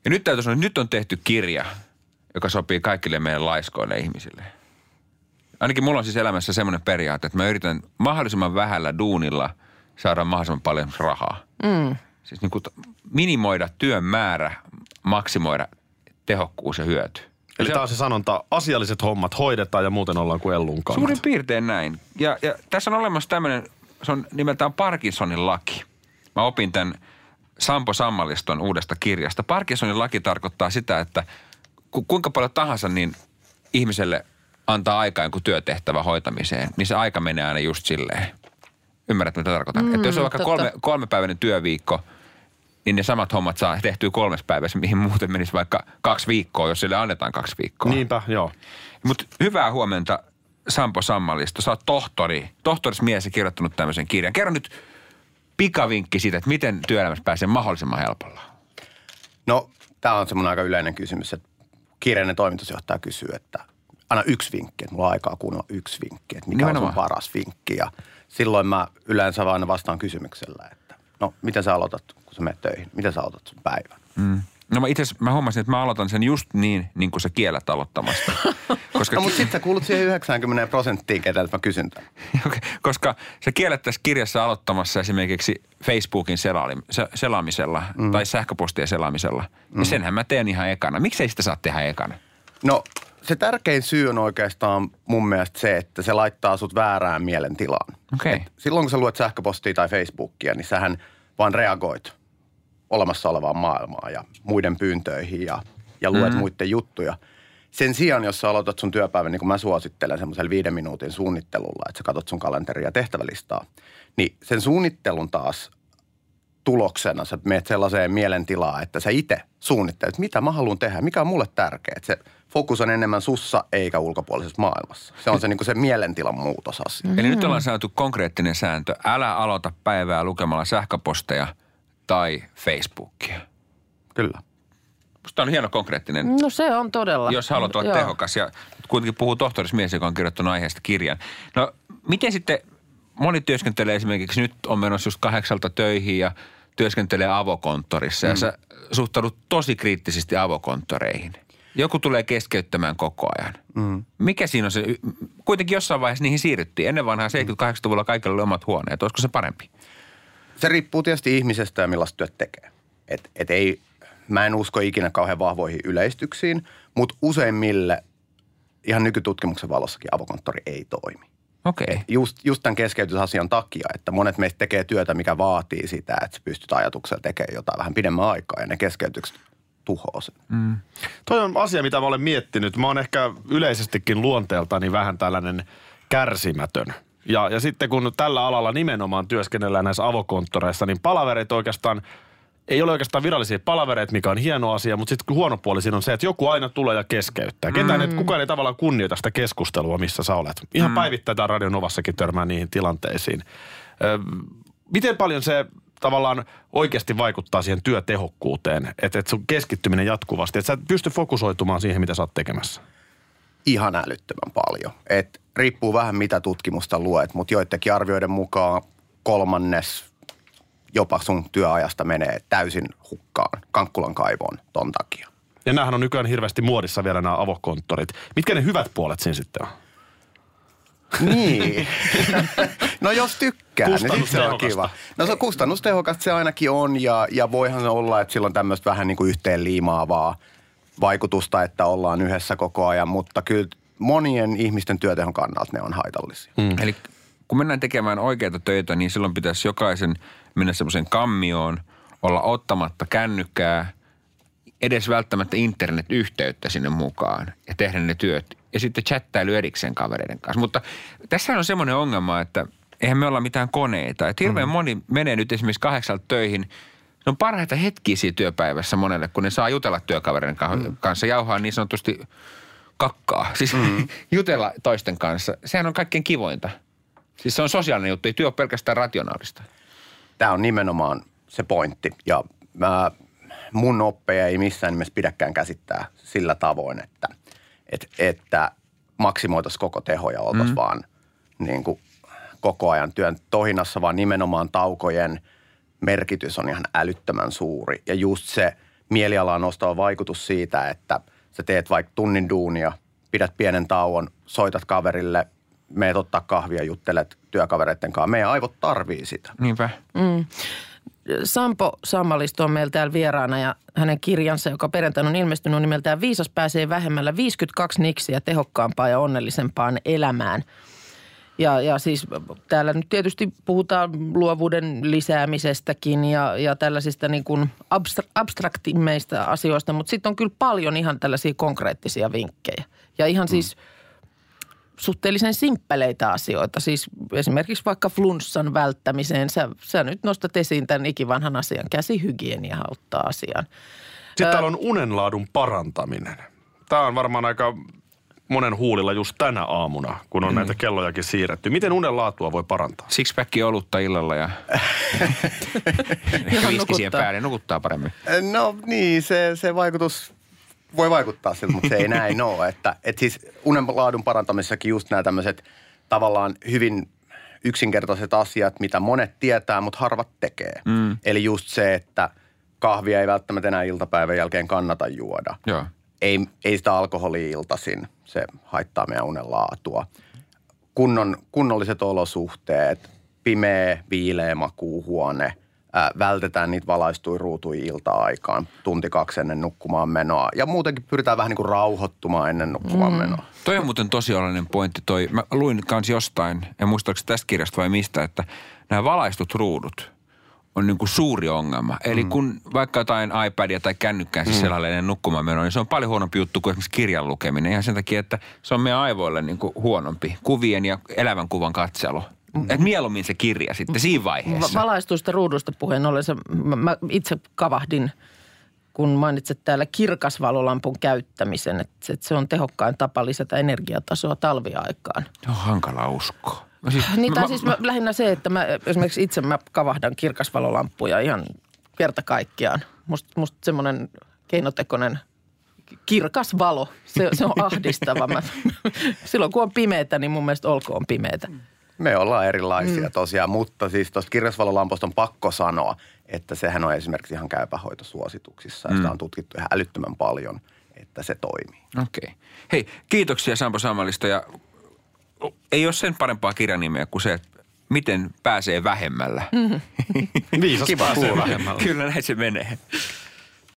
Ja nyt täytyy sanoa, että nyt on tehty kirja, joka sopii kaikille meidän laiskoille ihmisille. Ainakin mulla on siis elämässä semmoinen periaate, että mä yritän mahdollisimman vähällä duunilla saada mahdollisimman paljon rahaa. Siis niin kuin minimoida työn määrä, maksimoida tehokkuus ja hyöty. Eli taas se sanonta, asialliset hommat hoidetaan ja muuten ollaan kuin ellunkangat. Suurin piirtein näin. Ja tässä on olemassa tämmöinen, se on nimeltään Parkinsonin laki. Mä opin tämän Sampo Sammaliston uudesta kirjasta. Parkinsonin laki tarkoittaa sitä, että kuinka paljon tahansa niin ihmiselle antaa aikaa jonkun työtehtävän hoitamiseen, niin se aika menee aina just silleen. Ymmärrät, mitä tarkoitan? Että jos on vaikka kolmepäiväinen työviikko, niin ne samat hommat saa tehtyä 3 päivässä, mihin muuten menisi vaikka 2 viikkoa, jos sille annetaan 2 viikkoa. Niinpä, joo. Mutta hyvää huomenta, Sampo Sammalisto. Sä oot tohtorismies ja kirjoittanut tämmöisen kirjan. Kerro nyt pikavinkki siitä, että miten työelämässä pääsee mahdollisimman helpolla. No, tämä on semmoinen aika yleinen kysymys, että kiireinen toimitusjohtaja kysyy, että anna 1 vinkki, että mulla on aikaa kuunnella 1 vinkki, että mikä on sun paras vinkki. Ja silloin mä yleensä vaan vastaan kysymyksellä, että no, miten sä aloitat, kun sä menet töihin? Miten sä aloitat sun päivän? No mä huomasin, että mä aloitan sen just niin kuin sä kiellät aloittamasta. Koska mutta sit sä kuulut siihen 90%, ketä mä kysyn tämän. Okay, koska sä kiellät tässä kirjassa aloittamassa esimerkiksi Facebookin selaamisella tai sähköpostien selaamisella. Ja senhän mä teen ihan ekana. Miksei sitä saa tehdä ekana? No, se tärkein syy on oikeastaan mun mielestä se, että se laittaa sut väärään mielentilaan. Okay. Silloin kun sä luet sähköpostia tai Facebookia, niin sähän vaan reagoit olemassa olevaan maailmaan ja muiden pyyntöihin ja luet muiden juttuja. Sen sijaan, jos sä aloitat sun työpäivän, niin kuin mä suosittelen semmoisella 5 minuutin suunnittelulla, että sä katsot sun kalenteria ja tehtävälistaa, niin sen suunnittelun taas tuloksena sä menet sellaiseen mielentilaan, että sä itse suunnittelet, mitä mä haluan tehdä, mikä on mulle tärkeää. Se fokus on enemmän sussa eikä ulkopuolisessa maailmassa. Se on se, niin kuin se mielentilan muutosasia. Eli nyt ollaan saatu konkreettinen sääntö. Älä aloita päivää lukemalla sähköposteja tai Facebookia. Kyllä. Musta on hieno konkreettinen. No se on todella. Jos haluat olla tehokas. Ja kuitenkin puhuu tohtorismies, joka on kirjoittanut aiheesta kirjan. No miten sitten moni työskentelee esimerkiksi, nyt on menossa just 8 töihin ja työskentelee avokonttorissa. Ja sä suhtaudut tosi kriittisesti avokonttoreihin. Joku tulee keskeyttämään koko ajan. Mikä siinä on se? Kuitenkin jossain vaiheessa niihin siirryttiin. Ennen vanhaa 78-luvulla kaikilla oli omat huoneet. Olisiko se parempi? Se riippuu tietysti ihmisestä ja millaista työt tekee. Mä en usko ikinä kauhean vahvoihin yleistyksiin, mutta useimmille ihan nykytutkimuksen valossakin avokonttori ei toimi. Okei. Okay. Just tämän keskeytysasian takia, että monet meistä tekee työtä, mikä vaatii sitä, että sä pystyt ajatuksella tekemään jotain vähän pidemmän aikaa ja ne keskeytykset tuhoaa sen. Toi on asia, mitä mä olen miettinyt. Mä oon ehkä yleisestikin luonteeltani vähän tällainen kärsimätön. Ja sitten kun tällä alalla nimenomaan työskennellään näissä avokonttoreissa, niin palavereita oikeastaan, ei ole oikeastaan virallisia palavereita, mikä on hieno asia, mutta sitten huono puoli siinä on se, että joku aina tulee ja keskeyttää. Kukaan ei tavallaan kunnioita sitä keskustelua, missä sä olet. Ihan päivittäin tää Radio Novassakin törmää niihin tilanteisiin. Miten paljon se tavallaan oikeasti vaikuttaa siihen työtehokkuuteen, että sun keskittyminen jatkuvasti, että sä et pysty fokusoitumaan siihen, mitä sä oot tekemässä? Ihan älyttömän paljon. Riippuu vähän mitä tutkimusta luet, mutta joidenkin arvioiden mukaan 1/3 jopa sun työajasta menee täysin hukkaan Kankkulan kaivoon ton takia. Ja näähän on nykyään hirveästi muodissa vielä nämä avokonttorit. Mitkä ne hyvät puolet siinä sitten on? Niin. No jos tykkää, niin se on kiva. No se on kustannustehokasta se ainakin on ja voihan se olla, että sillä on tämmöistä vähän niin kuin yhteen liimaavaa vaikutusta, että ollaan yhdessä koko ajan, mutta kyllä monien ihmisten työtehon kannalta ne on haitallisia. Eli kun mennään tekemään oikeita töitä, niin silloin pitäisi jokaisen mennä semmoiseen kammioon, olla ottamatta kännykkää, edes välttämättä internetyhteyttä sinne mukaan ja tehdä ne työt. Ja sitten chattailu erikseen kavereiden kanssa. Mutta tässä on semmoinen ongelma, että eihän me olla mitään koneita. Että hirveän moni menee nyt esimerkiksi 8 töihin. Ne on parhaita hetkiä siinä työpäivässä monelle, kun ne saa jutella työkavereiden kanssa, jauhaa niin sanotusti kakkaa. Siis jutella toisten kanssa. Sehän on kaikkein kivointa. Siis se on sosiaalinen juttu, ei työ ole pelkästään rationaalista. Tämä on nimenomaan se pointti. Ja mun oppeja ei missään nimessä pidäkään käsittää sillä tavoin, että maksimoitaisiin koko teho ja oltaisiin vaan niin kuin koko ajan työn tohinassa, vaan nimenomaan taukojen merkitys on ihan älyttömän suuri. Ja just se, mielialaan nostava vaikutus siitä, että sä teet vaikka tunnin duunia, pidät pienen tauon, soitat kaverille, meet ottaa kahvia, juttelet työkavereiden kanssa. Meidän aivot tarvii sitä. Niinpä. Sampo Sammalisto on meillä täällä vieraana ja hänen kirjansa, joka perjantaina on ilmestynyt, on nimeltään Viisas pääsee vähemmällä 52 niksiä tehokkaampaan ja onnellisempaan elämään. Ja siis täällä nyt tietysti puhutaan luovuuden lisäämisestäkin ja tällaisista niin kuin abstraktimmeista asioista, mutta sitten on kyllä paljon ihan tällaisia konkreettisia vinkkejä. Ja ihan siis suhteellisen simppeleitä asioita. Siis esimerkiksi vaikka flunssan välttämiseen. Sä nyt nostat esiin tämän ikivanhan asian. Käsihygienia auttaa asiaan. Sitten täällä on unenlaadun parantaminen. Tämä on varmaan aika monen huulilla just tänä aamuna, kun on näitä kellojakin siirretty. Miten unenlaatua voi parantaa? Sixpacki olutta illalla ja viski siihen päälle. Nukuttaa paremmin. No niin, se vaikutus voi vaikuttaa siltä, mutta se ei näin ole. Että siis unenlaadun parantamisessakin just nämä tämmöiset tavallaan hyvin yksinkertaiset asiat, mitä monet tietää, mutta harvat tekee. Eli just se, että kahvia ei välttämättä enää iltapäivän jälkeen kannata juoda. Joo. Ei sitä alkoholia iltaisin, se haittaa meidän unenlaatua. Kunnolliset olosuhteet, pimeä, viileä makuuhuone, vältetään niitä valaistui ruutuja ilta-aikaan, tunti 2 ennen nukkumaan menoa. Ja muutenkin pyritään vähän niin kuin rauhoittumaan ennen nukkumaan menoa. Toi on muuten tosi oleellinen pointti. Mä luin kans jostain, en muista oliko tästä kirjasta vai mistä, että nämä valaistut ruudut on niin kuin suuri ongelma. Eli kun vaikka jotain iPadia tai kännykkää selailee ennen nukkumaan menoa, niin se on paljon huonompi juttu kuin esimerkiksi kirjan lukeminen. Ihan sen takia, että se on meidän aivoille niin kuin huonompi. Kuvien ja elävän kuvan katselu. Et mieluummin se kirja sitten siinä vaiheessa. Valaistuista ruudusta puheen ollen, mä itse kavahdin, kun mainitset täällä kirkasvalolampun käyttämisen, että se on tehokkain tapa lisätä energiatasoa talviaikaan. Se on hankala uskoa. Siis lähinnä se, että esimerkiksi itse mä kavahdan kirkasvalolampuja ihan kerta kaikkiaan. Musta semmoinen keinotekoinen kirkas valo, se on ahdistava. Silloin kun on pimeätä, niin mun mielestä olkoon pimeätä. Me ollaan erilaisia tosiaan, mutta siis tuosta kirkasvalolamposta on pakko sanoa, että sehän on esimerkiksi ihan käypähoitosuosituksissa. Ja sitä on tutkittu ihan älyttömän paljon, että se toimii. Okei. Hei, kiitoksia Sampo Sammalista ja ei ole sen parempaa kirjanimeä kuin se, että miten pääsee vähemmällä. Viisas pääsee vähemmällä. Kyllä näin se menee.